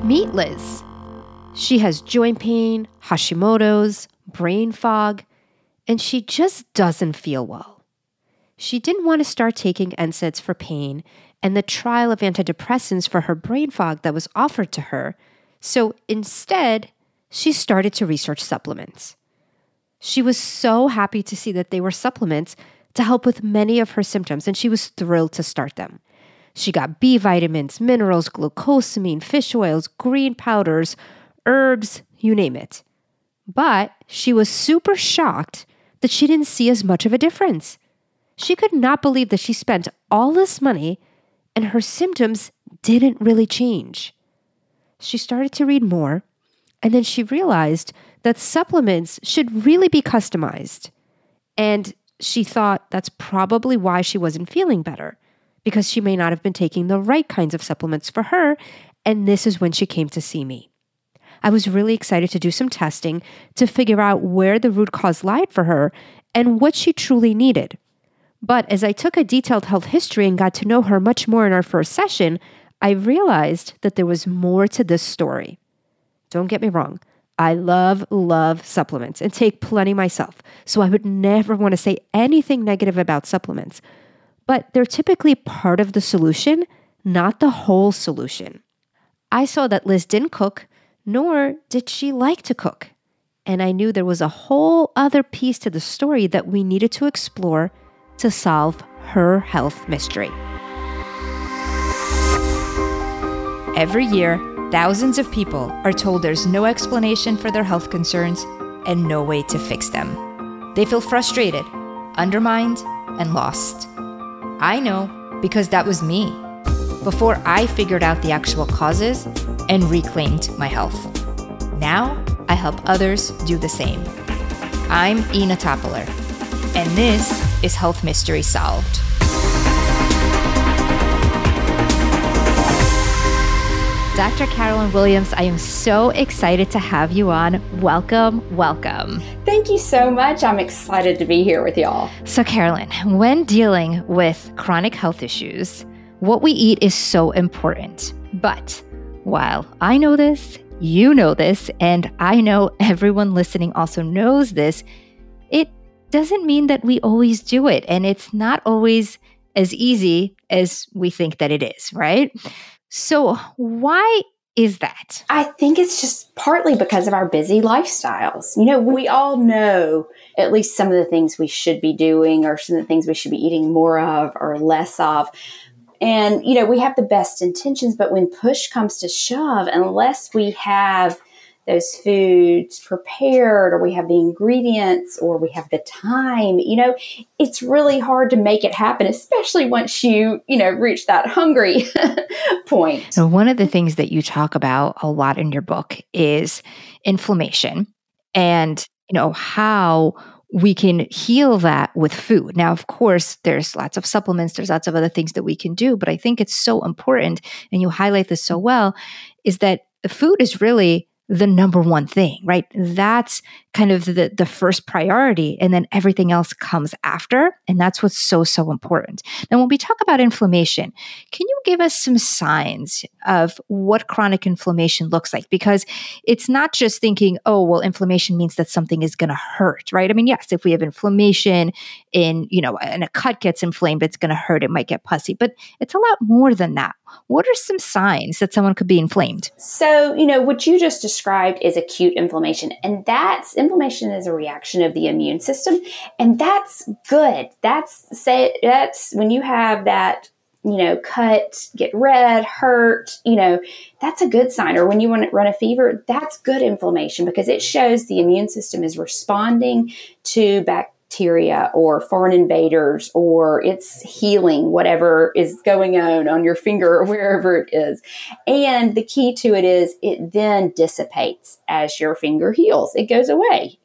Meet Liz. She has joint pain, Hashimoto's, brain fog, and she just doesn't feel well. She didn't want to start taking NSAIDs for pain and the trial of antidepressants for her brain fog that was offered to her, so instead, she started to research supplements. She was so happy to see that they were supplements to help with many of her symptoms, and she was thrilled to start them. She got B vitamins, minerals, glucosamine, fish oils, green powders, herbs, you name it. But she was super shocked that she didn't see as much of a difference. She could not believe that she spent all this money and her symptoms didn't really change. She started to read more, and then she realized that supplements should really be customized. And she thought that's probably why she wasn't feeling better, because she may not have been taking the right kinds of supplements for her, and this is when she came to see me. I was really excited to do some testing to figure out where the root cause lied for her and what she truly needed. But as I took a detailed health history and got to know her much more in our first session, I realized that there was more to this story. Don't get me wrong. I love supplements and take plenty myself, so I would never want to say anything negative about supplements. But they're typically part of the solution, not the whole solution. I saw that Liz didn't cook, nor did she like to cook. And I knew there was a whole other piece to the story that we needed to explore to solve her health mystery. Every year, thousands of people are told there's no explanation for their health concerns and no way to fix them. They feel frustrated, undermined, and lost. I know because that was me before I figured out the actual causes and reclaimed my health. Now, I help others do the same. I'm Ina Toppler, and this is Health Mystery Solved. Dr. Carolyn Williams, I am so excited to have you on. Welcome. Thank you so much. I'm excited to be here with y'all. So Carolyn, when dealing with chronic health issues, what we eat is so important. But while I know this, you know this, and I know everyone listening also knows this, it doesn't mean that we always do it. And it's not always as easy as we think that it is, right? So why is that? I think it's just partly because of our busy lifestyles. We all know at least some of the things we should be doing or some of the things we should be eating more of or less of. And, we have the best intentions, but when push comes to shove, unless we have those foods prepared or we have the ingredients or we have the time, it's really hard to make it happen, especially once you reach that hungry point. So one of the things that you talk about a lot in your book is inflammation and, how we can heal that with food. Now, of course, there's lots of supplements, there's lots of other things that we can do, but I think it's so important, and you highlight this so well, is that food is really the number one thing, right? That's kind of the first priority, and then everything else comes after. And that's what's so important. Now, when we talk about inflammation, can you give us some signs of what chronic inflammation looks like? Because it's not just thinking, oh, well, inflammation means that something is going to hurt, right? I mean, yes, if we have inflammation and a cut gets inflamed, it's going to hurt, it might get pussy, but it's a lot more than that. What are some signs that someone could be inflamed? So, what you just described is acute inflammation, and inflammation is a reaction of the immune system, and that's good. That's when you have that, cut, get red, hurt, that's a good sign. Or when you want to run a fever, that's good inflammation because it shows the immune system is responding to bacteria or foreign invaders, or it's healing whatever is going on your finger or wherever it is. And the key to it is it then dissipates as your finger heals. It goes away,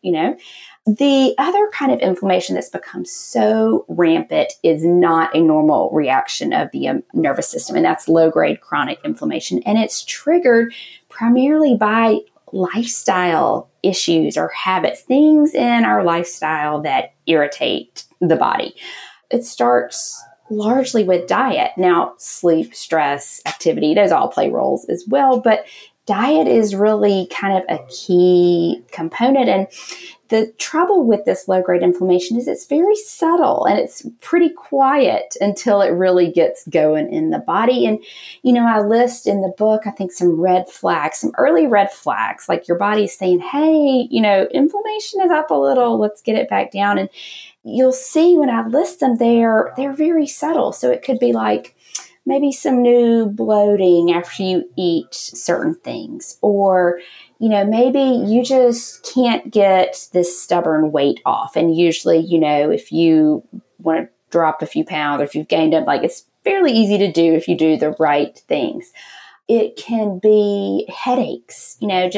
The other kind of inflammation that's become so rampant is not a normal reaction of the nervous system, and that's low-grade chronic inflammation. And it's triggered primarily by lifestyle issues or habits, things in our lifestyle that irritate the body. It starts largely with diet. Now, sleep, stress, activity, those all play roles as well, but diet is really kind of a key component. And the trouble with this low-grade inflammation is it's very subtle and it's pretty quiet until it really gets going in the body. And, I list in the book, I think, some red flags, some early red flags, like your body's saying, hey, inflammation is up a little, let's get it back down. And you'll see when I list them, they're very subtle. So it could be like maybe some new bloating after you eat certain things, or maybe you just can't get this stubborn weight off. And usually, if you want to drop a few pounds or if you've gained up, like it's fairly easy to do if you do the right things. It can be headaches,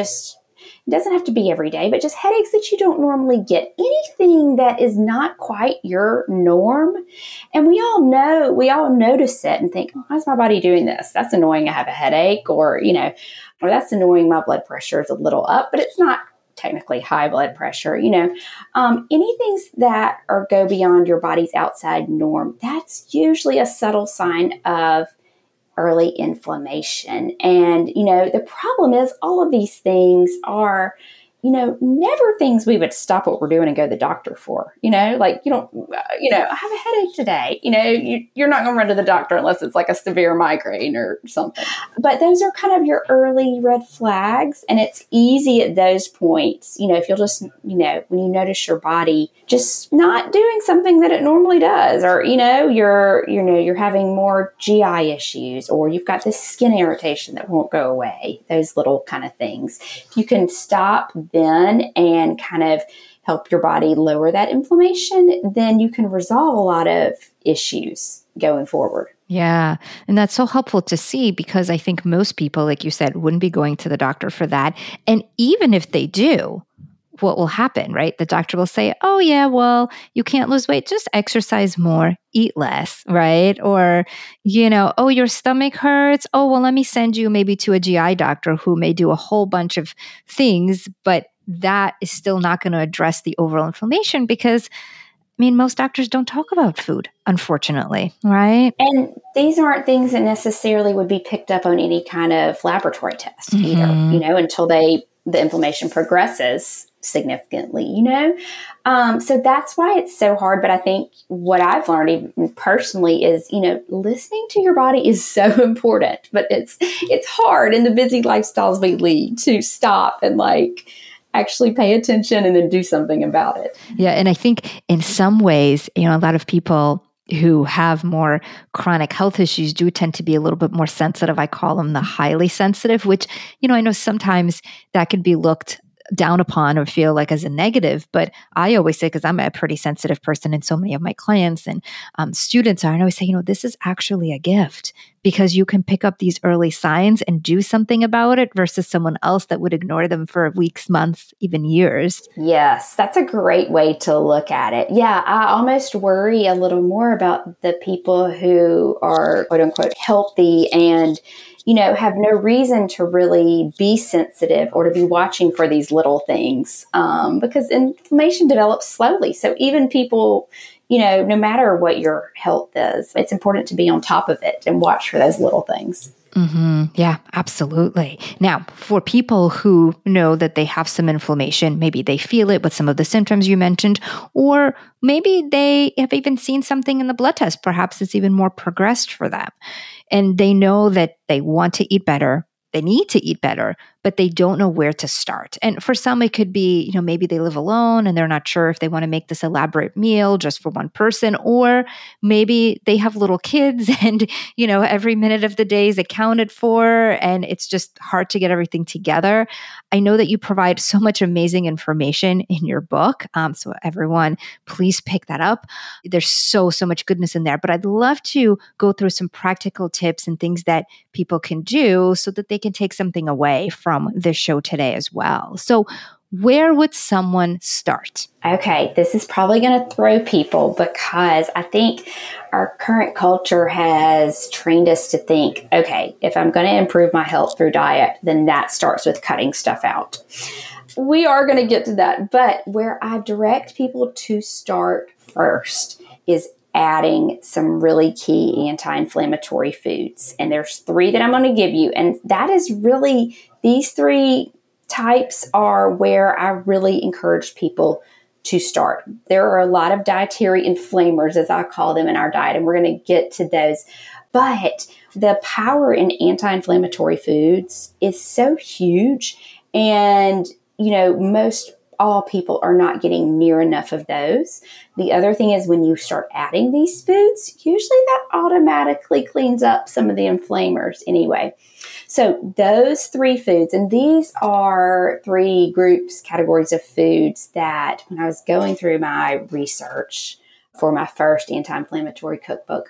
it doesn't have to be every day, but just headaches that you don't normally get. Anything that is not quite your norm. And we all notice it and think, oh, why's my body doing this? That's annoying. I have a headache, or that's annoying. My blood pressure is a little up, but it's not technically high blood pressure. Anything that go beyond your body's outside norm, that's usually a subtle sign of early inflammation. And, the problem is all of these things are, never things we would stop what we're doing and go to the doctor for, like, I have a headache today, you're not going to run to the doctor unless it's like a severe migraine or something. But those are kind of your early red flags. And it's easy at those points, if you'll just, when you notice your body just not doing something that it normally does, or, you're having more GI issues, or you've got this skin irritation that won't go away, those little kind of things. If you can stop then and kind of help your body lower that inflammation, then you can resolve a lot of issues going forward. Yeah. And that's so helpful to see, because I think most people, like you said, wouldn't be going to the doctor for that. And even if they do, what will happen, right? The doctor will say, oh yeah, well, you can't lose weight, just exercise more, eat less, right? Or, oh, your stomach hurts. Oh, well, let me send you maybe to a GI doctor who may do a whole bunch of things, but that is still not going to address the overall inflammation, because most doctors don't talk about food, unfortunately, right? And these aren't things that necessarily would be picked up on any kind of laboratory test either, until the inflammation progresses significantly, so that's why it's so hard. But I think what I've learned even personally is, listening to your body is so important, but it's hard in the busy lifestyles we lead to stop and actually pay attention and then do something about it. Yeah. And I think in some ways, a lot of people who have more chronic health issues do tend to be a little bit more sensitive. I call them the highly sensitive, which, I know sometimes that can be looked down upon or feel like as a negative, but I always say, because I'm a pretty sensitive person and so many of my clients and students are, and I always say, this is actually a gift, because you can pick up these early signs and do something about it versus someone else that would ignore them for weeks, months, even years. Yes, that's a great way to look at it. Yeah, I almost worry a little more about the people who are quote unquote healthy and have no reason to really be sensitive or to be watching for these little things, because inflammation develops slowly. So even people, no matter what your health is, it's important to be on top of it and watch for those little things. Mm-hmm. Yeah, absolutely. Now, for people who know that they have some inflammation, maybe they feel it with some of the symptoms you mentioned, or maybe they have even seen something in the blood test. Perhaps it's even more progressed for them. And they know that they want to eat better. They need to eat better, but they don't know where to start. And for some, it could be, maybe they live alone and they're not sure if they want to make this elaborate meal just for one person, or maybe they have little kids and, every minute of the day is accounted for and it's just hard to get everything together. I know that you provide so much amazing information in your book. So everyone, please pick that up. There's so much goodness in there, but I'd love to go through some practical tips and things that people can do so that they can take something away from this show today as well. So where would someone start? Okay, this is probably going to throw people, because I think our current culture has trained us to think, okay, if I'm going to improve my health through diet, then that starts with cutting stuff out. We are going to get to that, but where I direct people to start first is adding some really key anti-inflammatory foods. And there's 3 that I'm going to give you. And that is really, these 3 types are where I really encourage people to start. There are a lot of dietary inflammers, as I call them, in our diet, and we're going to get to those. But the power in anti-inflammatory foods is so huge. And, most all people are not getting near enough of those. The other thing is when you start adding these foods, usually that automatically cleans up some of the inflammers anyway. So those 3 foods, and these are 3 categories of foods that when I was going through my research for my first anti-inflammatory cookbook,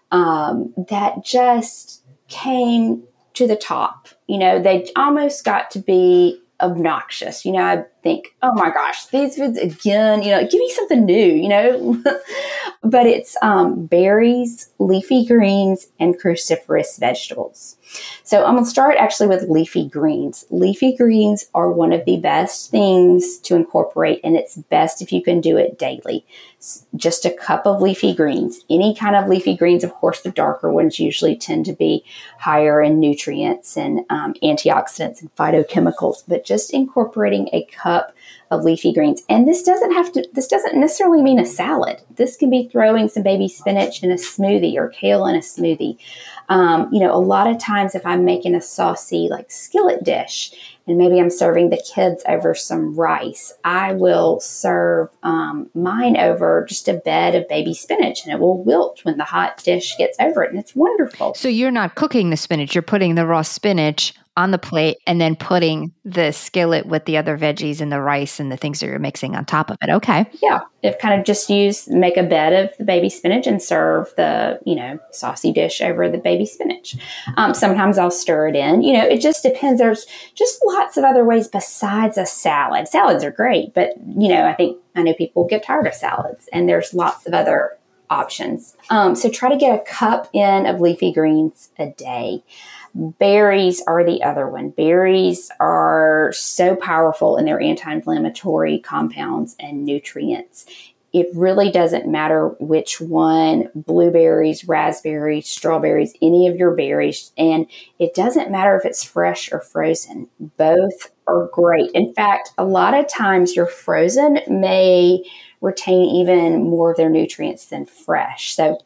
that just came to the top. They almost got to be obnoxious. I think, oh my gosh, these foods again, give me something new, but it's berries, leafy greens, and cruciferous vegetables. So I'm going to start actually with leafy greens. Leafy greens are one of the best things to incorporate, and it's best if you can do it daily. Just a cup of leafy greens, any kind of leafy greens. Of course, the darker ones usually tend to be higher in nutrients and antioxidants and phytochemicals, but just incorporating a cup of leafy greens. And this doesn't necessarily mean a salad. This can be throwing some baby spinach in a smoothie or kale in a smoothie. A lot of times if I'm making a saucy like skillet dish and maybe I'm serving the kids over some rice, I will serve mine over just a bed of baby spinach, and it will wilt when the hot dish gets over it, and it's wonderful. So you're not cooking the spinach, you're putting the raw spinach on the plate and then putting the skillet with the other veggies and the rice and the things that you're mixing on top of it. Okay. Yeah. If kind of just make a bed of the baby spinach and serve the, saucy dish over the baby spinach. Sometimes I'll stir it in, it just depends. There's just lots of other ways besides a salad. Salads are great, but I know people get tired of salads, and there's lots of other options. So try to get a cup in of leafy greens a day. Berries are the other one. Berries are so powerful in their anti-inflammatory compounds and nutrients. It really doesn't matter which one, blueberries, raspberries, strawberries, any of your berries. And it doesn't matter if it's fresh or frozen. Both are great. In fact, a lot of times your frozen may retain even more of their nutrients than fresh. So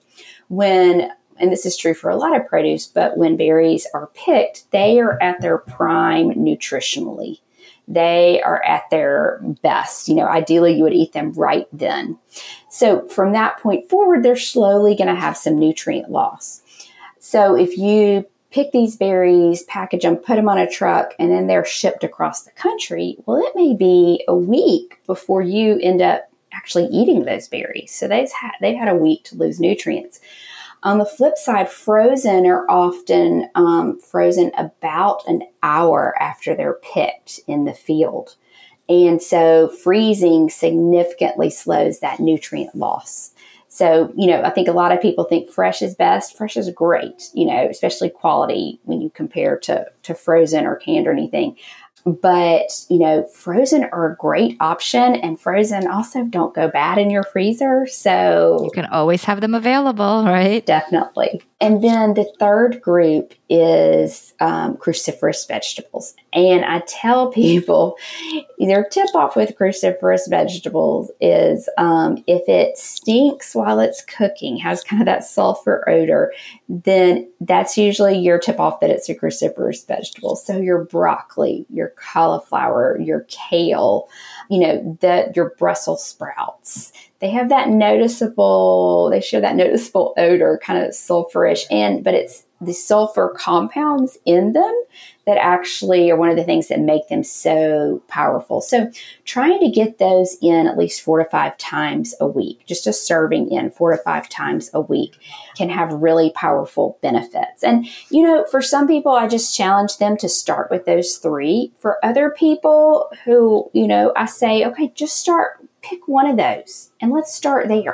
and this is true for a lot of produce, but when berries are picked, they are at their prime nutritionally. They are at their best. Ideally you would eat them right then. So from that point forward, they're slowly going to have some nutrient loss. So if you pick these berries, package them, put them on a truck, and then they're shipped across the country, well, it may be a week before you end up actually eating those berries. So they've had a week to lose nutrients. On the flip side, frozen are often frozen about an hour after they're picked in the field. And so freezing significantly slows that nutrient loss. So, I think a lot of people think fresh is best. Fresh is great, especially quality when you compare to frozen or canned or anything. But, frozen are a great option, and frozen also don't go bad in your freezer. So you can always have them available, right? Definitely. And then the third group is cruciferous vegetables. And I tell people their tip off with cruciferous vegetables is if it stinks while it's cooking, has kind of that sulfur odor, then that's usually your tip off that it's a cruciferous vegetable. So your broccoli, your cauliflower, your kale, your Brussels sprouts, they have that noticeable odor, kind of sulfurish, but it's the sulfur compounds in them that actually are one of the things that make them so powerful. So trying to get those in at least 4 to 5 times a week, just a serving in 4 to 5 times a week, can have really powerful benefits. And, for some people, I just challenge them to start with those 3. For other people who, I say, okay, just pick one of those and let's start there.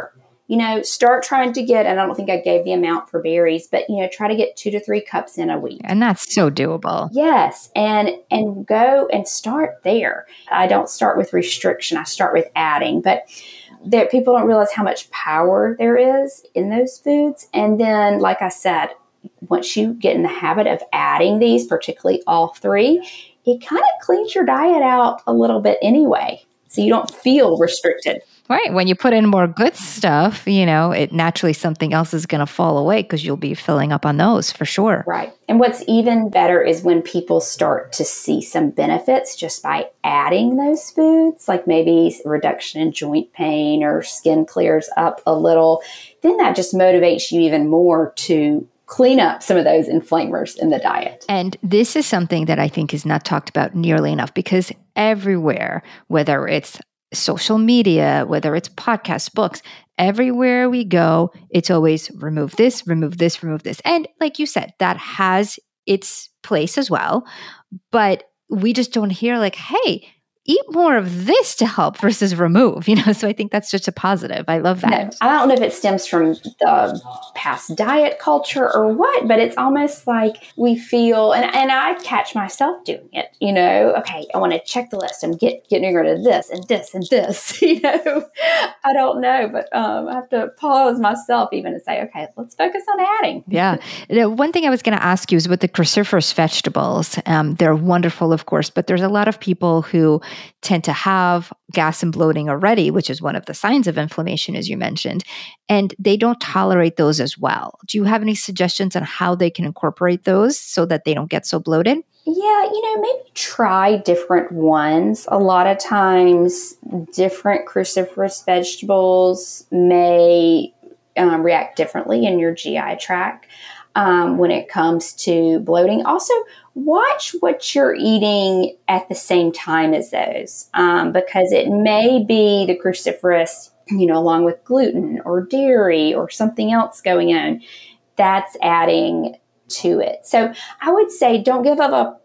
start trying to get, and I don't think I gave the amount for berries, but, try to get 2 to 3 cups in a week. And that's so doable. Yes. And go and start there. I don't start with restriction. I start with adding, but that people don't realize how much power there is in those foods. And then, like I said, once you get in the habit of adding these, particularly all 3, it kind of cleans your diet out a little bit anyway. So you don't feel restricted. Right. When you put in more good stuff, it naturally something else is going to fall away because you'll be filling up on those for sure. Right. And what's even better is when people start to see some benefits just by adding those foods, like maybe reduction in joint pain or skin clears up a little, then that just motivates you even more to clean up some of those inflammers in the diet. And this is something that I think is not talked about nearly enough, because everywhere, whether it's social media, whether it's podcasts, books, everywhere we go, it's always remove this, remove this, remove this. And like you said, that has its place as well. But we just don't hear like, hey, eat more of this to help versus remove, So I think that's just a positive. I love that. No, I don't know if it stems from the past diet culture or what, but it's almost like we feel, and I catch myself doing it, okay, I want to check the list. I'm getting rid of this and this and this, I don't know, but I have to pause myself even and say, okay, let's focus on adding. Yeah. The one thing I was going to ask you is with the cruciferous vegetables. They're wonderful, of course, but there's a lot of people who tend to have gas and bloating already, which is one of the signs of inflammation, as you mentioned, and they don't tolerate those as well. Do you have any suggestions on how they can incorporate those so that they don't get so bloated? Yeah, maybe try different ones. A lot of times, different cruciferous vegetables may react differently in your GI tract when it comes to bloating. Also, watch what you're eating at the same time as those, because it may be the cruciferous, along with gluten or dairy or something else going on that's adding to it. So I would say don't give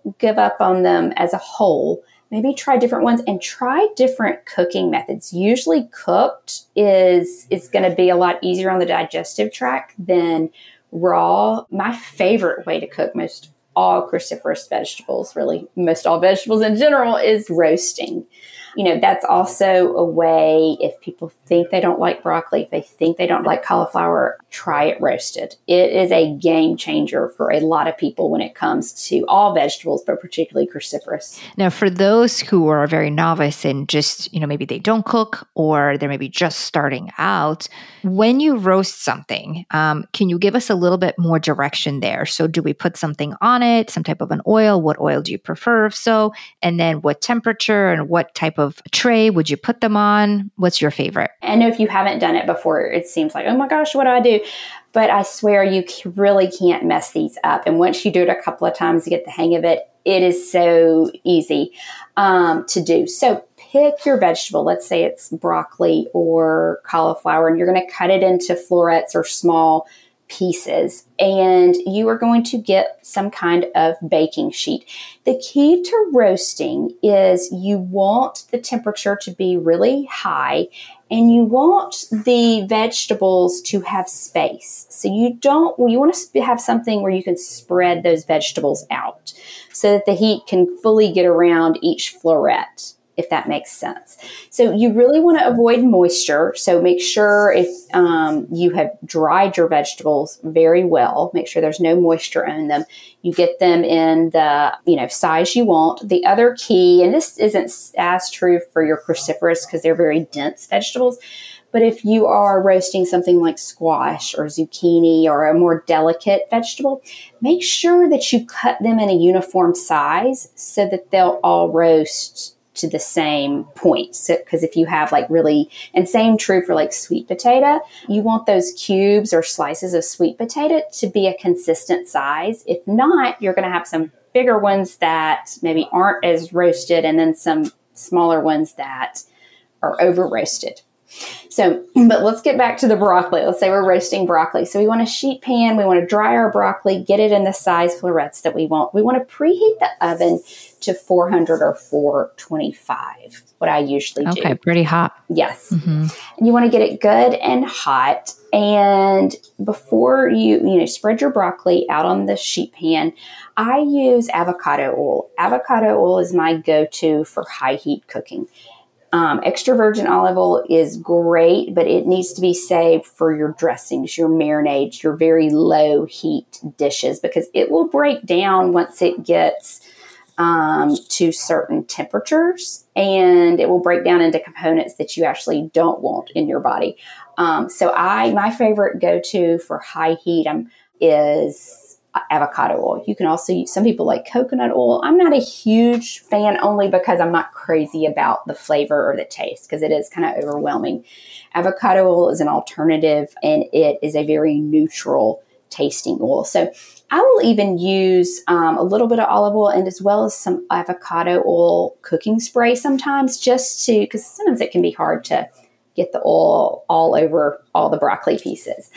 up on them as a whole. Maybe try different ones and try different cooking methods. Usually cooked is going to be a lot easier on the digestive tract than raw. My favorite way to cook most all cruciferous vegetables, really most all vegetables in general, is roasting. That's also a way, if people think they don't like broccoli, if they think they don't like cauliflower, try it roasted. It is a game changer for a lot of people when it comes to all vegetables, but particularly cruciferous. Now, for those who are very novice and just, maybe they don't cook or they're maybe just starting out, when you roast something, can you give us a little bit more direction there? So do we put something on it, some type of an oil? What oil do you prefer if so? And then what temperature and what type of tray would you put them on? What's your favorite? I know if you haven't done it before, it seems like, oh my gosh, what do I do? But I swear you really can't mess these up. And once you do it a couple of times to get the hang of it, it is so easy to do. So pick your vegetable. Let's say it's broccoli or cauliflower, and you're going to cut it into florets or small pieces, and you are going to get some kind of baking sheet. The key to roasting is you want the temperature to be really high, and you want the vegetables to have space. So you want to have something where you can spread those vegetables out so that the heat can fully get around each floret, if that makes sense. So you really want to avoid moisture. So make sure if you have dried your vegetables very well, make sure there's no moisture on them. You get them in the size you want. The other key, and this isn't as true for your cruciferous because they're very dense vegetables, but if you are roasting something like squash or zucchini or a more delicate vegetable, make sure that you cut them in a uniform size so that they'll all roast to the same point. So, because if you have and same true for sweet potato, you want those cubes or slices of sweet potato to be a consistent size. If not, you're going to have some bigger ones that maybe aren't as roasted and then some smaller ones that are over roasted. So, but let's get back to the broccoli. Let's say we're roasting broccoli. So we want a sheet pan. We want to dry our broccoli, get it in the size florets that we want. We want to preheat the oven to 400 or 425, what I usually do. Okay, pretty hot. Yes. And you want to get it good and hot. And before you spread your broccoli out on the sheet pan, I use avocado oil. Avocado oil is my go-to for high heat cooking. Extra virgin olive oil is great, but it needs to be saved for your dressings, your marinades, your very low heat dishes, because it will break down once it gets to certain temperatures, and it will break down into components that you actually don't want in your body. So my favorite go-to for high heat is avocado oil. You can also use, some people like coconut oil. I'm not a huge fan, only because I'm not crazy about the flavor or the taste, because it is kind of overwhelming. Avocado oil is an alternative, and it is a very neutral tasting oil. So I will even use a little bit of olive oil, and as well as some avocado oil cooking spray sometimes, just to, because sometimes it can be hard to get the oil all over all the broccoli pieces.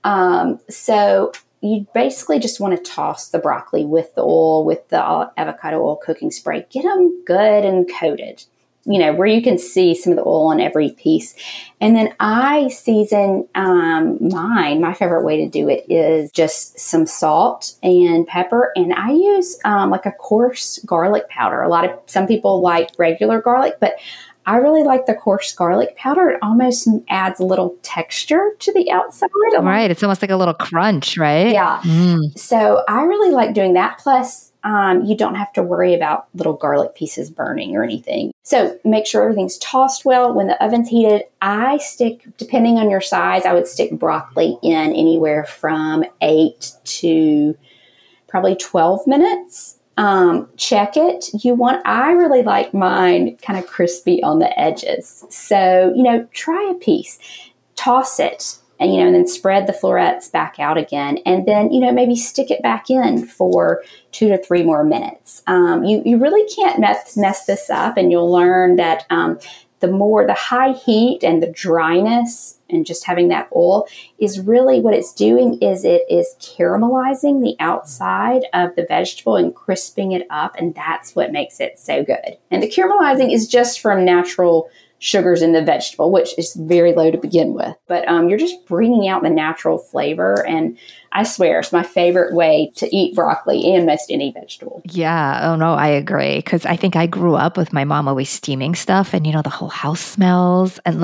So you basically just want to toss the broccoli with the oil, with the avocado oil cooking spray. Get them good and coated, where you can see some of the oil on every piece. And then I season my favorite way to do it is just some salt and pepper. And I use like a coarse garlic powder. Some people like regular garlic, but I really like the coarse garlic powder. It almost adds a little texture to the outside. Right. It's almost like a little crunch, right? Yeah. So I really like doing that. Plus, you don't have to worry about little garlic pieces burning or anything. So make sure everything's tossed well. When the oven's heated, I stick, depending on your size, I would stick broccoli in anywhere from 8 to probably 12 minutes. Check it. I really like mine kind of crispy on the edges. So, try a piece, toss it, and, and then spread the florets back out again. And then, maybe stick it back in for 2 to 3 more minutes. You really can't mess this up, and you'll learn that, the high heat and the dryness and just having that oil is really what it's doing is it is caramelizing the outside of the vegetable and crisping it up. And that's what makes it so good. And the caramelizing is just from natural sugars in the vegetable, which is very low to begin with. But you're just bringing out the natural flavor. And I swear, it's my favorite way to eat broccoli and most any vegetable. Yeah. Oh, no, I agree. Because I think I grew up with my mom always steaming stuff, and, the whole house smells and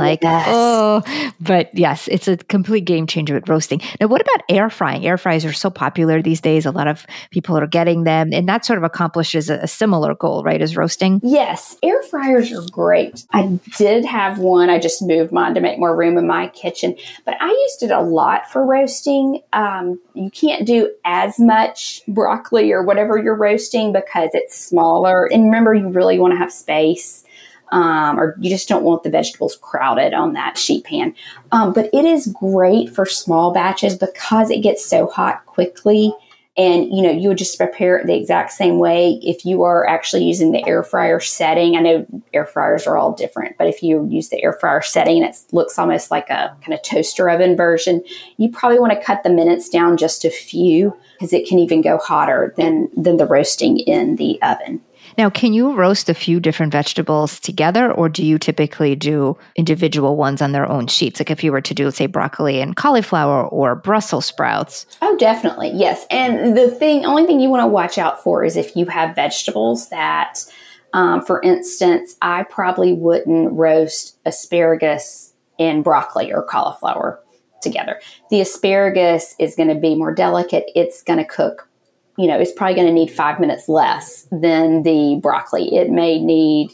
but yes, it's a complete game changer with roasting. Now, what about air frying? Air fryers are so popular these days. A lot of people are getting them, and that sort of accomplishes a similar goal, right, as roasting? Yes. Air fryers are great. I did have one. I just moved mine to make more room in my kitchen, but I used it a lot for roasting. You can't do as much broccoli or whatever you're roasting because it's smaller. And remember, you really want to have space, or you just don't want the vegetables crowded on that sheet pan. But it is great for small batches because it gets so hot quickly. And, you would just prepare it the exact same way if you are actually using the air fryer setting. I know air fryers are all different, but if you use the air fryer setting and it looks almost like a kind of toaster oven version, you probably want to cut the minutes down just a few, because it can even go hotter than the roasting in the oven. Now, can you roast a few different vegetables together, or do you typically do individual ones on their own sheets? Like if you were to do, let's say, broccoli and cauliflower or Brussels sprouts? Oh, definitely. Yes. And only thing you want to watch out for is if you have vegetables that, for instance, I probably wouldn't roast asparagus and broccoli or cauliflower together. The asparagus is going to be more delicate. It's going to cook. It's probably going to need 5 minutes less than the broccoli. It may need,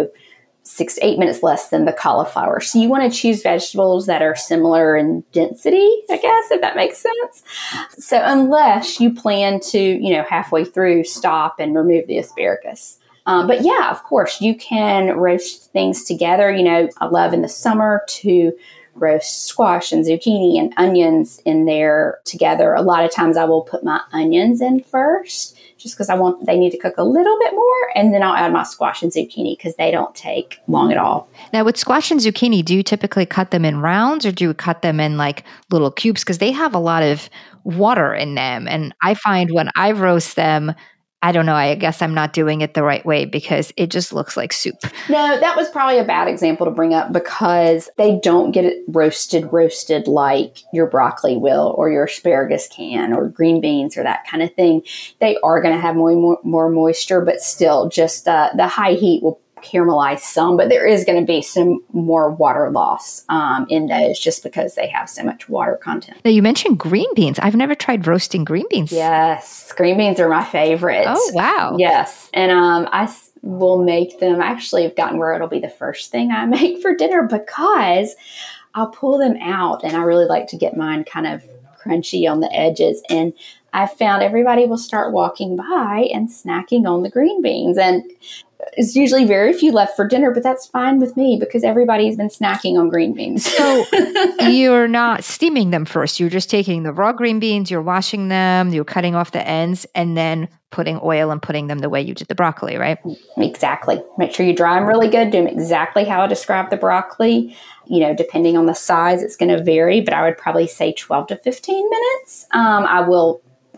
6 to 8 minutes less than the cauliflower. So you want to choose vegetables that are similar in density, I guess, if that makes sense. So unless you plan to, halfway through stop and remove the asparagus. But yeah, of course, you can roast things together. I love in the summer to roast squash and zucchini and onions in there together. A lot of times I will put my onions in first just because they need to cook a little bit more. And then I'll add my squash and zucchini because they don't take long at all. Now with squash and zucchini, do you typically cut them in rounds or do you cut them in like little cubes? Because they have a lot of water in them. And I find when I roast them, I don't know, I guess I'm not doing it the right way because it just looks like soup. No, that was probably a bad example to bring up because they don't get it roasted like your broccoli will or your asparagus can or green beans or that kind of thing. They are going to have more moisture, but still just the high heat will caramelize some, but there is going to be some more water loss in those just because they have so much water content. Now, you mentioned green beans. I've never tried roasting green beans. Yes, green beans are my favorite. Oh, wow. Yes, and I will make them. Actually, I've gotten where it'll be the first thing I make for dinner because I'll pull them out, and I really like to get mine kind of crunchy on the edges. And I found everybody will start walking by and snacking on the green beans, and it's usually very few left for dinner, but that's fine with me because everybody's been snacking on green beans. So you're not steaming them first. You're just taking the raw green beans, you're washing them, you're cutting off the ends, and then putting oil and putting them the way you did the broccoli, right? Exactly. Make sure you dry them really good. Do them exactly how I described the broccoli. Depending on the size, it's going to vary, but I would probably say 12 to 15 minutes. I will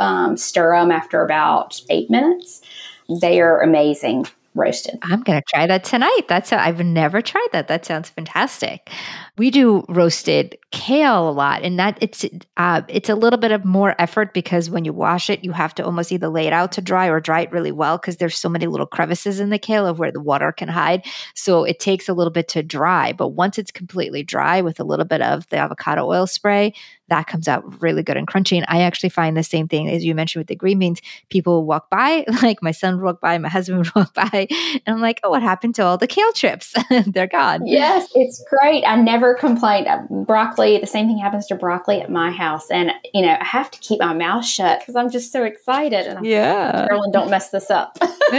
stir them after about 8 minutes. They are amazing roasted. I'm going to try that tonight. I've never tried that. That sounds fantastic. We do roasted kale a lot, and that it's a little bit of more effort because when you wash it, you have to almost either lay it out to dry or dry it really well because there's so many little crevices in the kale of where the water can hide. So it takes a little bit to dry, but once it's completely dry with a little bit of the avocado oil spray, that comes out really good and crunchy. And I actually find the same thing as you mentioned with the green beans. People walk by, like my son would walk by, my husband would walk by, and I'm like, oh, what happened to all the kale chips? They're gone. Yes, it's great. I never complained. Broccoli, the same thing happens to broccoli at my house. And, I have to keep my mouth shut because I'm just so excited. And Carolyn, don't mess this up.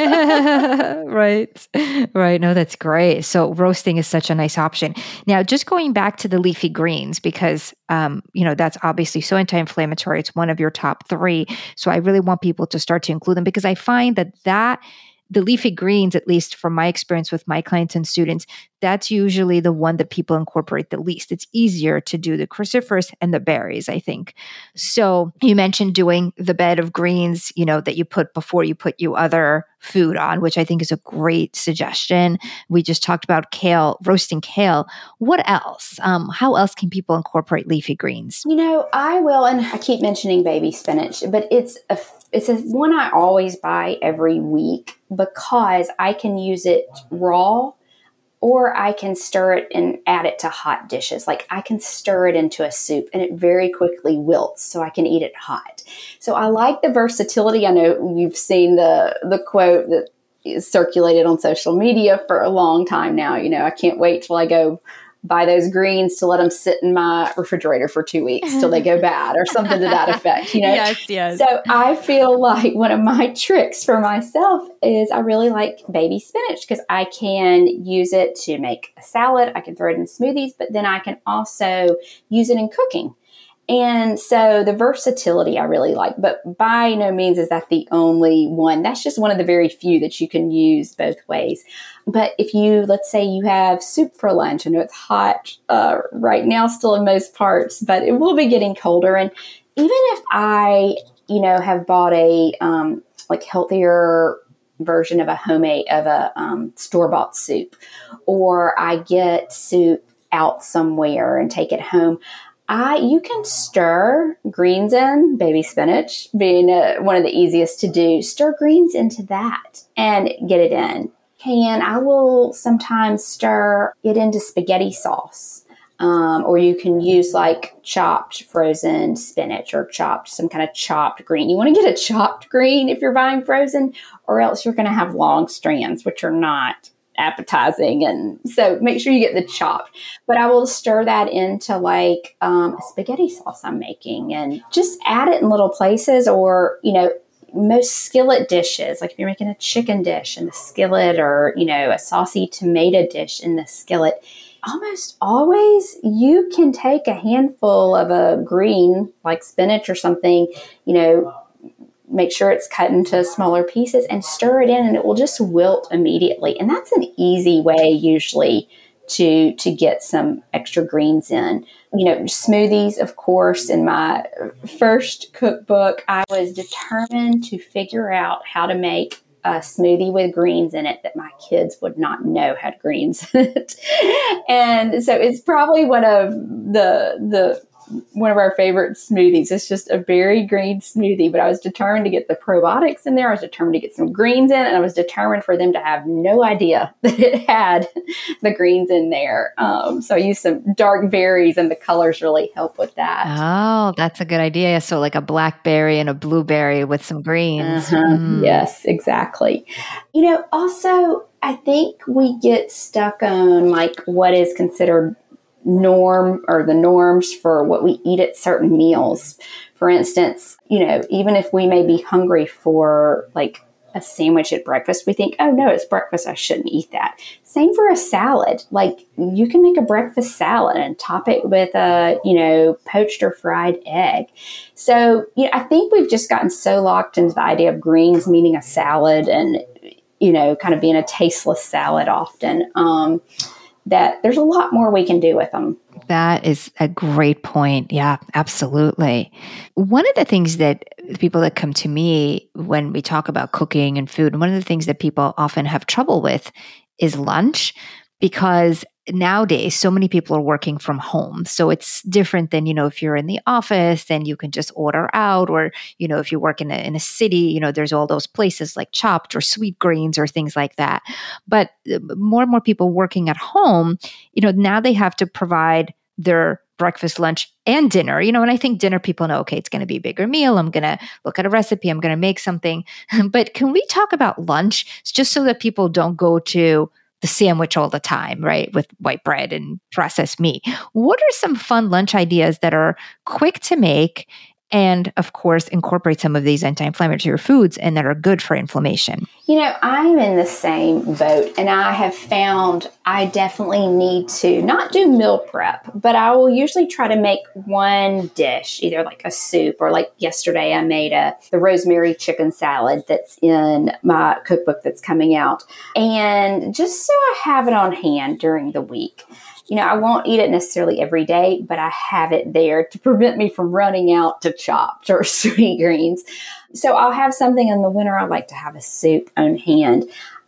Right. No, that's great. So roasting is such a nice option. Now, just going back to the leafy greens, because, that's obviously so anti-inflammatory. It's one of your top 3. So I really want people to start to include them because I find that the leafy greens, at least from my experience with my clients and students, that's usually the one that people incorporate the least. It's easier to do the cruciferous and the berries, I think. So you mentioned doing the bed of greens, that you put before you put your other food on, which I think is a great suggestion. We just talked about kale, roasting kale. What else? How else can people incorporate leafy greens? I will, and I keep mentioning baby spinach, but it's a one I always buy every week because I can use it raw or I can stir it and add it to hot dishes. Like I can stir it into a soup and it very quickly wilts so I can eat it hot. So I like the versatility. I know you've seen the quote that is circulated on social media for a long time now. I can't wait till I go buy those greens to let them sit in my refrigerator for 2 weeks till they go bad or something to that effect, Yes. So I feel like one of my tricks for myself is I really like baby spinach because I can use it to make a salad. I can throw it in smoothies, but then I can also use it in cooking. And so the versatility I really like, but by no means is that the only one. That's just one of the very few that you can use both ways. But if let's say you have soup for lunch, I know it's hot right now still in most parts, but it will be getting colder. And even if I, have bought a healthier version of a store-bought soup, or I get soup out somewhere and take it home, you can stir greens in, baby spinach being one of the easiest to do. Stir greens into that and get it in. And I will sometimes stir it into spaghetti sauce. Or you can use like chopped frozen spinach or some kind of chopped green. You want to get a chopped green if you're buying frozen, or else you're going to have long strands, which are not appetizing. And so make sure you get the chopped. But I will stir that into like a spaghetti sauce I'm making and just add it in little places, or, most skillet dishes, like if you're making a chicken dish in the skillet or, a saucy tomato dish in the skillet, almost always you can take a handful of a green like spinach or something, make sure it's cut into smaller pieces and stir it in, and it will just wilt immediately. And that's an easy way usually to get some extra greens in. Smoothies, of course. In my first cookbook, I was determined to figure out how to make a smoothie with greens in it that my kids would not know had greens in it. And so it's probably one of our favorite smoothies. It's just a berry green smoothie, but I was determined to get the probiotics in there. I was determined to get some greens in, and I was determined for them to have no idea that it had the greens in there. So I used some dark berries, and the colors really help with that. Oh, that's a good idea. So like a blackberry and a blueberry with some greens. Yes, exactly. Also, I think we get stuck on like what is considered norm or the norms for what we eat at certain meals. For instance, even if we may be hungry for like a sandwich at breakfast, we think, oh no, it's breakfast, I shouldn't eat that. Same for a salad. Like you can make a breakfast salad and top it with a, poached or fried egg. So, I think we've just gotten so locked into the idea of greens meaning a salad and, kind of being a tasteless salad often. That there's a lot more we can do with them. That is a great point. Yeah, absolutely. One of the things that people that come to me when we talk about cooking and food, one of the things that people often have trouble with is lunch, because nowadays so many people are working from home. So it's different than, if you're in the office, then you can just order out, or, if you work in a city, there's all those places like Chopped or Sweet Greens or things like that. But more and more people working at home, now they have to provide their breakfast, lunch, and dinner, and I think dinner people know, okay, it's going to be a bigger meal. I'm going to look at a recipe. I'm going to make something. But can we talk about lunch just so that people don't go to the sandwich all the time, right? With white bread and processed meat. What are some fun lunch ideas that are quick to make and, of course, incorporate some of these anti-inflammatory foods and that are good for inflammation? I'm in the same boat, and I have found I definitely need to not do meal prep, but I will usually try to make one dish, either like a soup or like yesterday I made the rosemary chicken salad that's in my cookbook that's coming out. And just so I have it on hand during the week. I won't eat it necessarily every day, but I have it there to prevent me from running out to Chopped or Sweet Greens. So I'll have something in the winter. I like to have a soup on hand.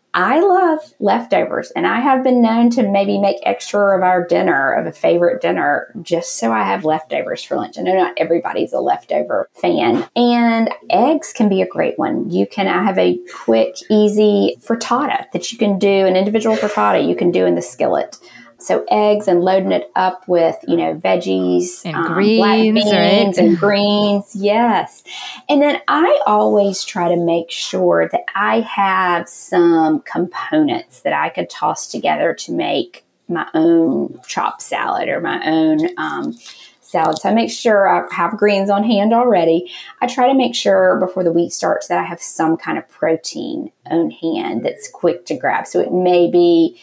I love leftovers, and I have been known to maybe make extra of our dinner, of a favorite dinner, just so I have leftovers for lunch. I know not everybody's a leftover fan. And eggs can be a great one. I have a quick, easy frittata that you can do, an individual frittata you can do in the skillet. So eggs and loading it up with, veggies and greens, black beans, right? And greens. Yes. And then I always try to make sure that I have some components that I could toss together to make my own chopped salad or my own salad. So I make sure I have greens on hand already. I try to make sure before the week starts that I have some kind of protein on hand that's quick to grab. So it may be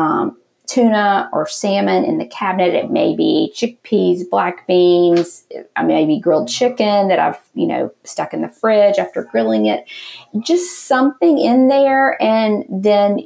tuna or salmon in the cabinet. It may be chickpeas, black beans, maybe grilled chicken that I've, stuck in the fridge after grilling it. Just something in there. And then,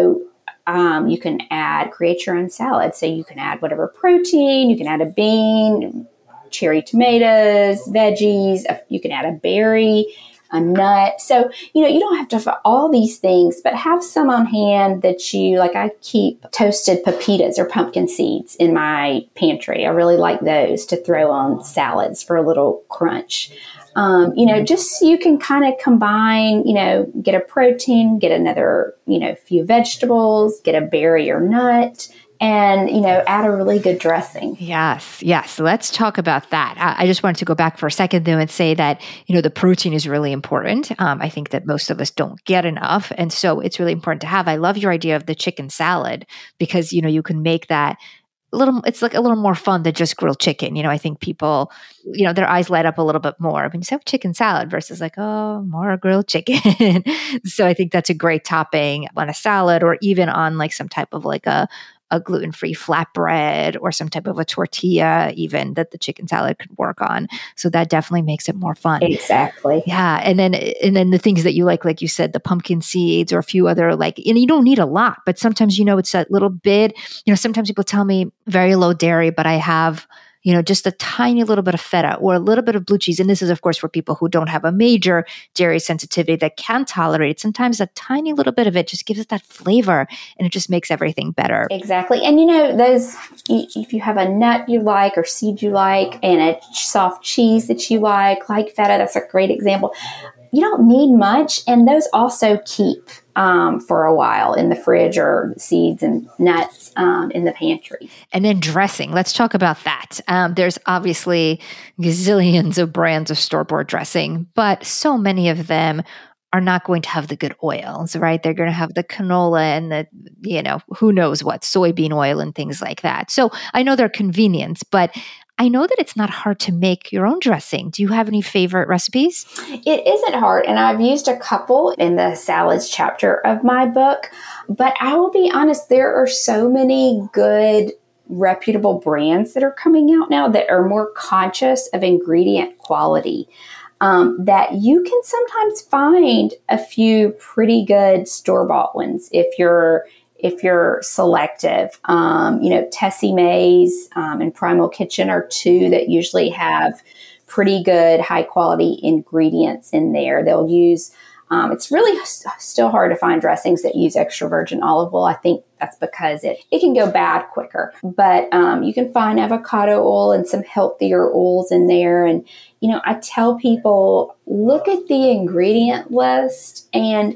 you can create your own salad. So you can add whatever protein, you can add a bean, cherry tomatoes, veggies, you can add a berry, a nut. So, you don't have to have all these things, but have some on hand that I keep toasted pepitas or pumpkin seeds in my pantry. I really like those to throw on salads for a little crunch. Just so you can kind of combine, get a protein, get another, few vegetables, get a berry or nut, and, add a really good dressing. Yes. Let's talk about that. I just wanted to go back for a second though and say that, the protein is really important. I think that most of us don't get enough. And so it's really important to have. I love your idea of the chicken salad because, you can make that it's like a little more fun than just grilled chicken. I think people, their eyes light up a little bit more when you say chicken salad versus more grilled chicken. So I think that's a great topping on a salad or even on some type of a a gluten-free flatbread or some type of a tortilla even that the chicken salad could work on. So that definitely makes it more fun. Exactly. Yeah. And then the things that you like you said, the pumpkin seeds or a few other and you don't need a lot, but sometimes, it's that little bit, sometimes people tell me very low dairy, but I have, just a tiny little bit of feta or a little bit of blue cheese. And this is, of course, for people who don't have a major dairy sensitivity that can tolerate it. Sometimes a tiny little bit of it just gives it that flavor and it just makes everything better. Exactly. And those, if you have a nut you like or seed you like and a soft cheese that you like feta, that's a great example. You don't need much. And those also keep for a while in the fridge, or seeds and nuts in the pantry. And then dressing. Let's talk about that. There's obviously gazillions of brands of store-bought dressing, but so many of them are not going to have the good oils, right? They're going to have the canola and the, who knows what, soybean oil and things like that. So I know they're convenient, but I know that it's not hard to make your own dressing. Do you have any favorite recipes? It isn't hard, and I've used a couple in the salads chapter of my book, but I will be honest, there are so many good, reputable brands that are coming out now that are more conscious of ingredient quality. That you can sometimes find a few pretty good store-bought ones if you're selective. Tessie Mae's and Primal Kitchen are two that usually have pretty good high quality ingredients in there. They'll use, it's really still hard to find dressings that use extra virgin olive oil. I think that's because it can go bad quicker. But you can find avocado oil and some healthier oils in there. And, I tell people, look at the ingredient list and,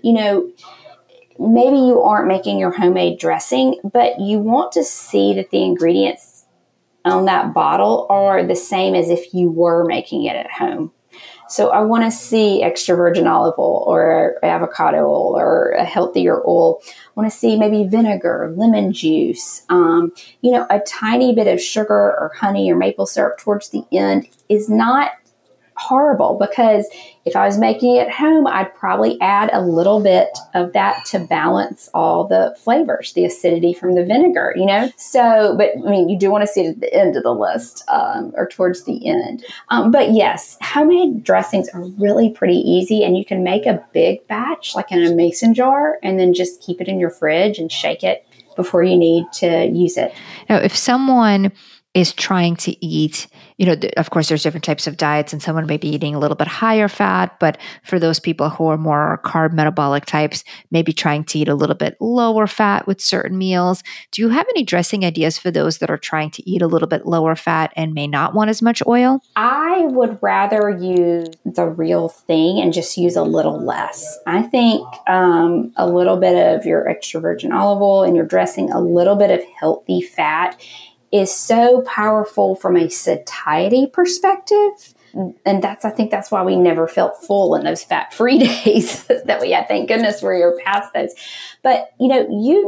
maybe you aren't making your homemade dressing, but you want to see that the ingredients on that bottle are the same as if you were making it at home. So I want to see extra virgin olive oil or avocado oil or a healthier oil. I want to see maybe vinegar, lemon juice, a tiny bit of sugar or honey or maple syrup towards the end is not horrible, because if I was making it at home, I'd probably add a little bit of that to balance all the flavors, the acidity from the vinegar, So, but you do want to see it at the end of the list or towards the end. But yes, homemade dressings are really pretty easy, and you can make a big batch, like in a mason jar, and then just keep it in your fridge and shake it before you need to use it. Now, if someone is trying to eat, of course, there's different types of diets, and someone may be eating a little bit higher fat, but for those people who are more carb metabolic types, maybe trying to eat a little bit lower fat with certain meals. Do you have any dressing ideas for those that are trying to eat a little bit lower fat and may not want as much oil? I would rather use the real thing and just use a little less. I think a little bit of your extra virgin olive oil in your dressing, a little bit of healthy fat is so powerful from a satiety perspective. And I think that's why we never felt full in those fat-free days that we had. Thank goodness we're past those. But, you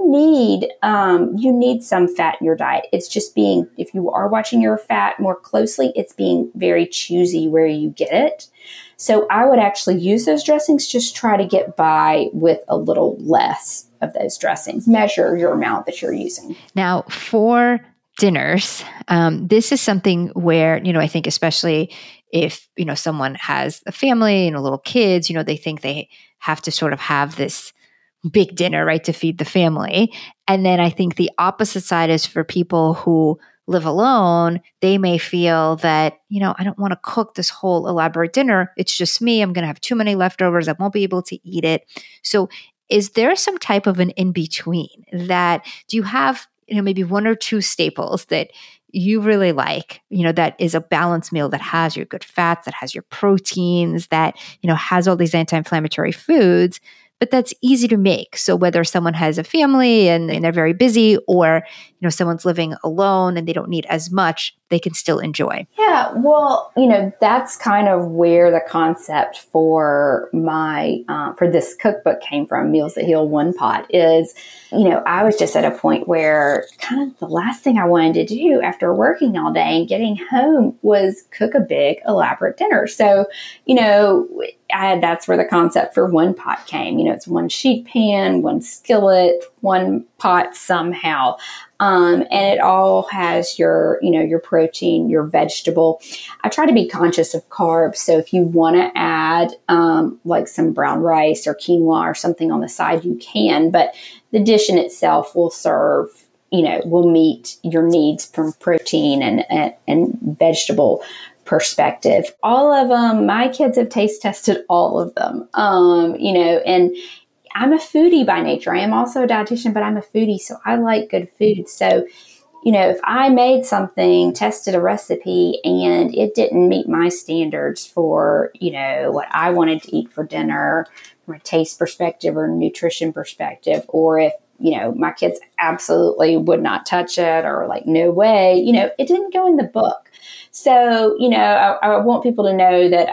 need some fat in your diet. It's just if you are watching your fat more closely, it's being very choosy where you get it. So I would actually use those dressings, just try to get by with a little less of those dressings. Measure your amount that you're using. Now, for dinners, this is something where, I think especially if, someone has a family and little kids, they think they have to sort of have this big dinner, right, to feed the family. And then I think the opposite side is for people who live alone. They may feel that, I don't want to cook this whole elaborate dinner. It's just me. I'm going to have too many leftovers. I won't be able to eat it. So is there some type of an in-between that, do you have maybe one or two staples that you really like, that is a balanced meal that has your good fats, that has your proteins, that, has all these anti-inflammatory foods, but that's easy to make. So whether someone has a family and they're very busy, or, someone's living alone and they don't need as much, they can still enjoy. Yeah, well, that's kind of where the concept for for this cookbook came from, Meals That Heal One Pot, is, I was just at a point where kind of the last thing I wanted to do after working all day and getting home was cook a big elaborate dinner. So, that's where the concept for one pot came. It's one sheet pan, one skillet, one pot somehow. And it all has your, your protein, your vegetable. I try to be conscious of carbs. So if you want to add like some brown rice or quinoa or something on the side, you can. But the dish in itself will serve, will meet your needs from protein and vegetable perspective. All of them, my kids have taste tested all of them, and I'm a foodie by nature. I am also a dietitian, but I'm a foodie, so I like good food. So, if I made something, tested a recipe, and it didn't meet my standards for, what I wanted to eat for dinner from a taste perspective or nutrition perspective, or if, my kids absolutely would not touch it or like, no way, it didn't go in the book. So, I want people to know that,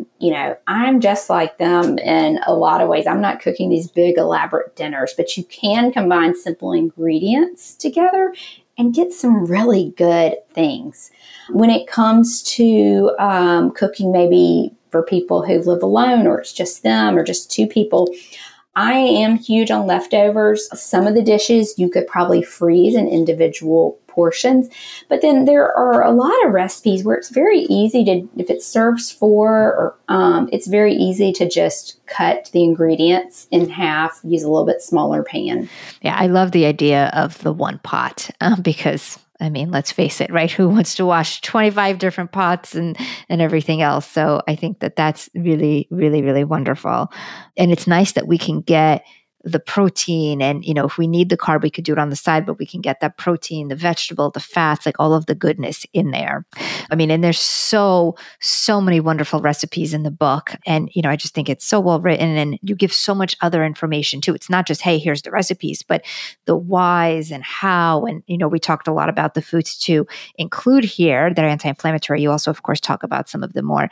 I'm just like them in a lot of ways. I'm not cooking these big elaborate dinners, but you can combine simple ingredients together and get some really good things. When it comes to cooking maybe for people who live alone, or it's just them or just two people, I am huge on leftovers. Some of the dishes you could probably freeze in individual portions, but then there are a lot of recipes where it's very easy to, if it serves four, or it's very easy to just cut the ingredients in half, use a little bit smaller pan. Yeah, I love the idea of the one pot because let's face it, right? Who wants to wash 25 different pots and everything else? So I think that that's really, really, really wonderful. And it's nice that we can get the protein and, if we need the carb, we could do it on the side, but we can get that protein, the vegetable, the fats, like all of the goodness in there. And there's so many wonderful recipes in the book. And, I just think it's so well written, and you give so much other information too. It's not just, hey, here's the recipes, but the whys and how. And, we talked a lot about the foods to include here that are anti-inflammatory. You also, of course, talk about some of the more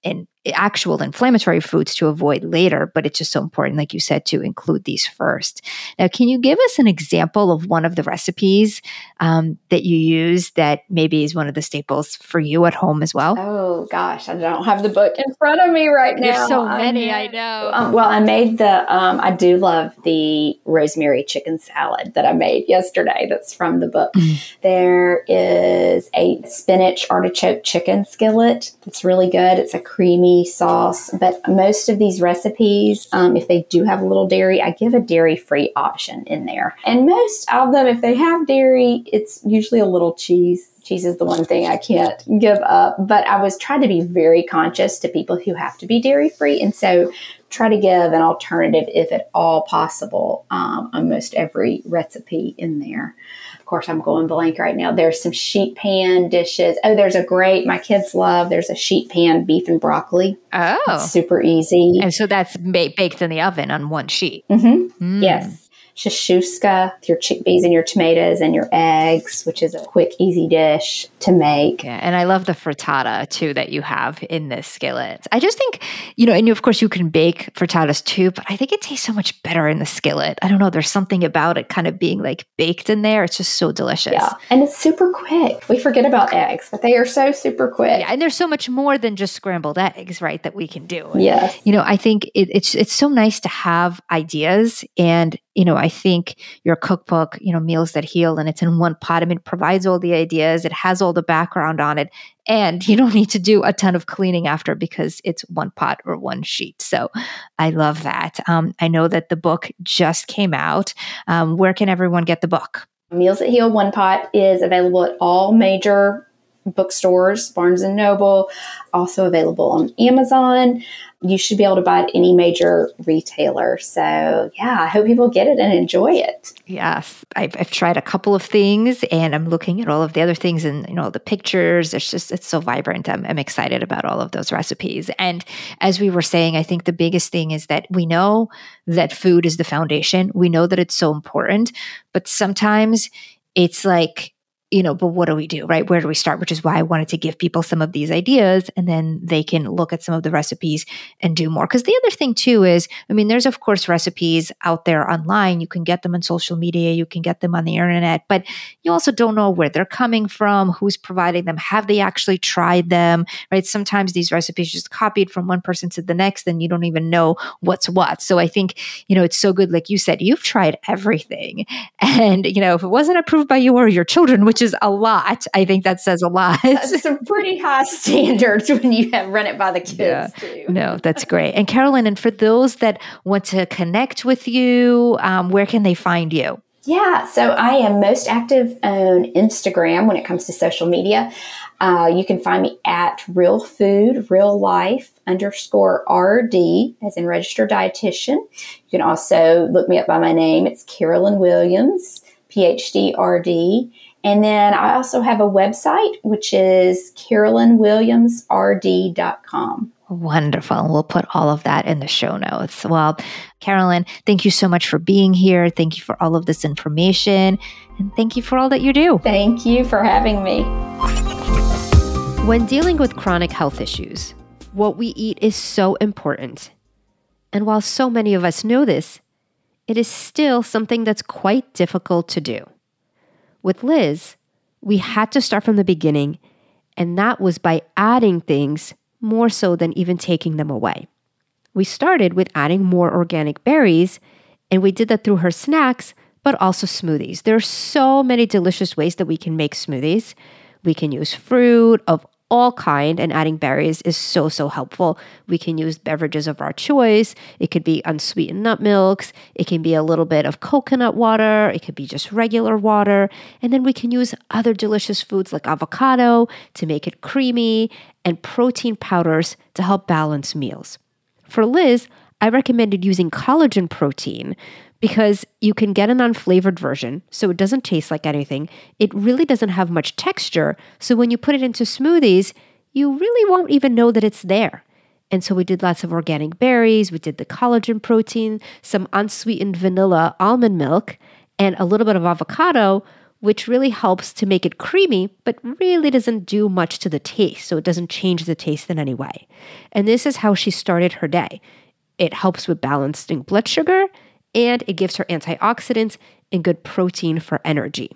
actual inflammatory foods to avoid later, but it's just so important, like you said, to include these first. Now, can you give us an example of one of the recipes that you use that maybe is one of the staples for you at home as well? Oh gosh, I don't have the book in front of me right now. There's so many, I know. Well, I made I do love the rosemary chicken salad that I made yesterday. That's from the book. There is a spinach artichoke chicken skillet. That's really good. It's a creamy sauce, but most of these recipes, if they do have a little dairy, I give a dairy-free option in there. And most of them, if they have dairy, it's usually a little cheese. Cheese is the one thing I can't give up, but I was trying to be very conscious to people who have to be dairy-free, and so try to give an alternative if at all possible on most every recipe in there. Of course, I'm going blank right now. There's some sheet pan dishes. Oh, there's my kids love, there's a sheet pan beef and broccoli. Oh. It's super easy. And so that's baked in the oven on one sheet. Mm-hmm. Yes. Shashuska, your chickpeas and your tomatoes and your eggs, which is a quick, easy dish to make. Yeah, and I love the frittata too that you have in this skillet. I just think, and of course you can bake frittatas too, but I think it tastes so much better in the skillet. I don't know, there's something about it kind of being like baked in there. It's just so delicious. Yeah, and it's super quick. We forget about eggs, but they are so super quick. Yeah, and there's so much more than just scrambled eggs, right, that we can do. Yes. I think it's so nice to have ideas, and I think your cookbook, Meals That Heal, and it's in one pot. It provides all the ideas. It has all the background on it. And you don't need to do a ton of cleaning after because it's one pot or one sheet. So I love that. I know that the book just came out. Where can everyone get the book? Meals That Heal One Pot is available at all major bookstores, Barnes & Noble, also available on Amazon. You should be able to buy it at any major retailer. So yeah, I hope people get it and enjoy it. Yes. I've tried a couple of things, and I'm looking at all of the other things and, the pictures. It's so vibrant. I'm excited about all of those recipes. And as we were saying, I think the biggest thing is that we know that food is the foundation. We know that it's so important, but sometimes it's like, but what do we do, right? Where do we start? Which is why I wanted to give people some of these ideas, and then they can look at some of the recipes and do more. Because the other thing too is, there's of course recipes out there online. You can get them on social media, you can get them on the internet, but you also don't know where they're coming from, who's providing them, have they actually tried them, right? Sometimes these recipes just copied from one person to the next, and you don't even know what's what. So I think, it's so good. Like you said, you've tried everything. And, if it wasn't approved by you or your children, which is a lot, I think that says a lot. That's some pretty high standards when you have run it by the kids too. No, that's great. And Carolyn, and for those that want to connect with you, where can they find you? Yeah, so I am most active on Instagram when it comes to social media. You can find me at Real Food, Real Life _RD, as in registered dietitian. You can also look me up by my name. It's Carolyn Williams, PhD RD. And then I also have a website, which is carolynwilliamsrd.com. Wonderful. We'll put all of that in the show notes. Well, Carolyn, thank you so much for being here. Thank you for all of this information. And thank you for all that you do. Thank you for having me. When dealing with chronic health issues, what we eat is so important. And while so many of us know this, it is still something that's quite difficult to do. With Liz, we had to start from the beginning, and that was by adding things more so than even taking them away. We started with adding more organic berries, and we did that through her snacks, but also smoothies. There are so many delicious ways that we can make smoothies. We can use fruit of all kind, and adding berries is so helpful. We can use beverages of our choice. It could be unsweetened nut milks. It can be a little bit of coconut water. It could be just regular water. And then we can use other delicious foods like avocado to make it creamy, and protein powders to help balance meals. For Liz, I recommended using collagen protein because you can get an unflavored version, so it doesn't taste like anything. It really doesn't have much texture, so when you put it into smoothies, you really won't even know that it's there. And so we did lots of organic berries, we did the collagen protein, some unsweetened vanilla almond milk, and a little bit of avocado, which really helps to make it creamy, but really doesn't do much to the taste, so it doesn't change the taste in any way. And this is how she started her day. It helps with balancing blood sugar, and it gives her antioxidants and good protein for energy.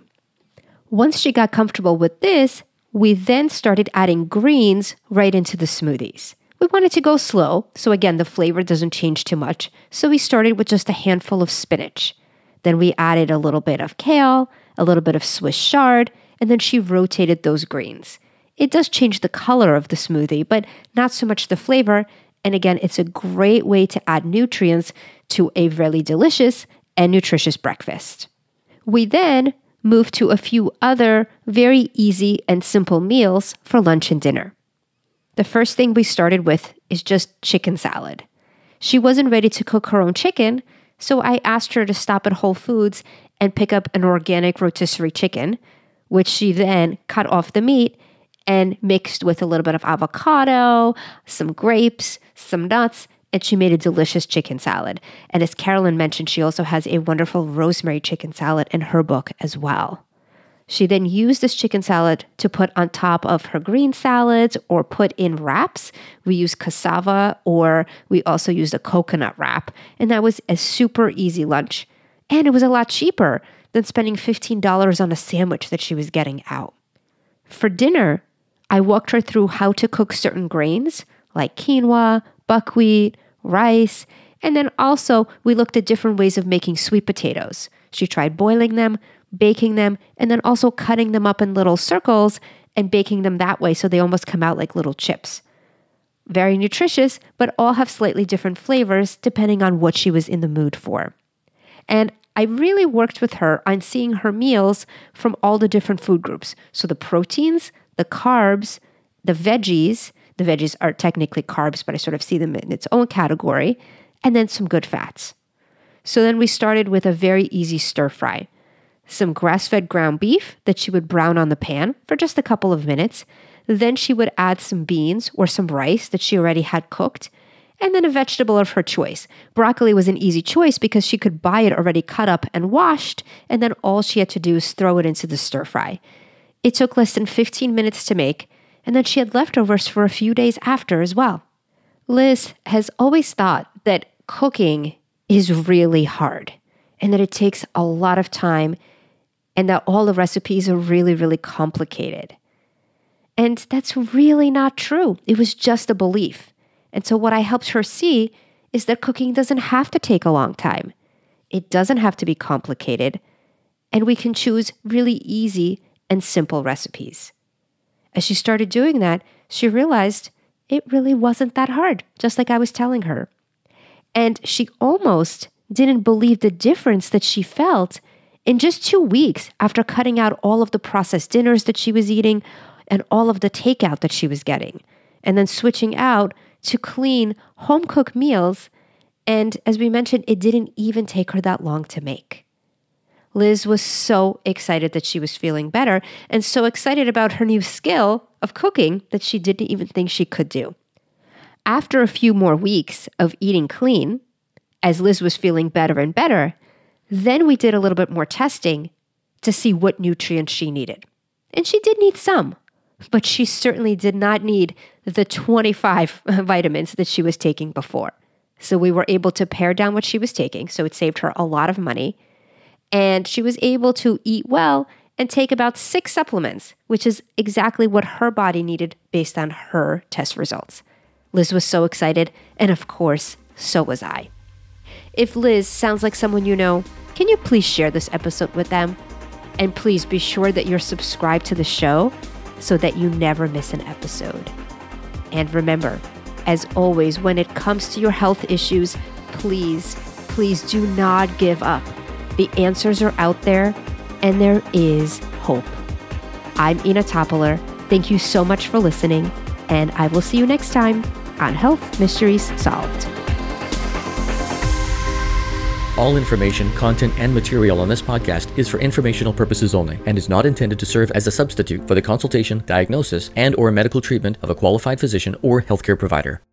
Once she got comfortable with this, we then started adding greens right into the smoothies. We wanted to go slow, so again, the flavor doesn't change too much, so we started with just a handful of spinach. Then we added a little bit of kale, a little bit of Swiss chard, and then she rotated those greens. It does change the color of the smoothie, but not so much the flavor. And again, it's a great way to add nutrients to a really delicious and nutritious breakfast. We then moved to a few other very easy and simple meals for lunch and dinner. The first thing we started with is just chicken salad. She wasn't ready to cook her own chicken, so I asked her to stop at Whole Foods and pick up an organic rotisserie chicken, which she then cut off the meat and mixed with a little bit of avocado, some grapes, some nuts, and she made a delicious chicken salad. And as Carolyn mentioned, she also has a wonderful rosemary chicken salad in her book as well. She then used this chicken salad to put on top of her green salads or put in wraps. We used cassava, or we also used a coconut wrap. And that was a super easy lunch. And it was a lot cheaper than spending $15 on a sandwich that she was getting out. For dinner, I walked her through how to cook certain grains like quinoa, buckwheat, rice, and then also we looked at different ways of making sweet potatoes. She tried boiling them, baking them, and then also cutting them up in little circles and baking them that way so they almost come out like little chips. Very nutritious, but all have slightly different flavors depending on what she was in the mood for. And I really worked with her on seeing her meals from all the different food groups. So the proteins, the carbs, the veggies are technically carbs, but I sort of see them in its own category, and then some good fats. So then we started with a very easy stir fry. Some grass-fed ground beef that she would brown on the pan for just a couple of minutes. Then she would add some beans or some rice that she already had cooked, and then a vegetable of her choice. Broccoli was an easy choice because she could buy it already cut up and washed, and then all she had to do is throw it into the stir fry. It took less than 15 minutes to make, and then she had leftovers for a few days after as well. Liz has always thought that cooking is really hard and that it takes a lot of time and that all the recipes are really, really complicated. And that's really not true. It was just a belief. And so what I helped her see is that cooking doesn't have to take a long time. It doesn't have to be complicated. And we can choose really easy and simple recipes. As she started doing that, she realized it really wasn't that hard, just like I was telling her. And she almost didn't believe the difference that she felt in just 2 weeks after cutting out all of the processed dinners that she was eating and all of the takeout that she was getting, and then switching out to clean, home-cooked meals. And as we mentioned, it didn't even take her that long to make. Liz was so excited that she was feeling better and so excited about her new skill of cooking that she didn't even think she could do. After a few more weeks of eating clean, as Liz was feeling better and better, then we did a little bit more testing to see what nutrients she needed. And she did need some, but she certainly did not need the 25 vitamins that she was taking before. So we were able to pare down what she was taking, so it saved her a lot of money. And she was able to eat well and take about 6 supplements, which is exactly what her body needed based on her test results. Liz was so excited, and of course, so was I. If Liz sounds like someone you know, can you please share this episode with them? And please be sure that you're subscribed to the show so that you never miss an episode. And remember, as always, when it comes to your health issues, please do not give up. The answers are out there, and there is hope. I'm Ina Topoler. Thank you so much for listening, and I will see you next time on Health Mysteries Solved. All information, content, and material on this podcast is for informational purposes only and is not intended to serve as a substitute for the consultation, diagnosis, and/or medical treatment of a qualified physician or healthcare provider.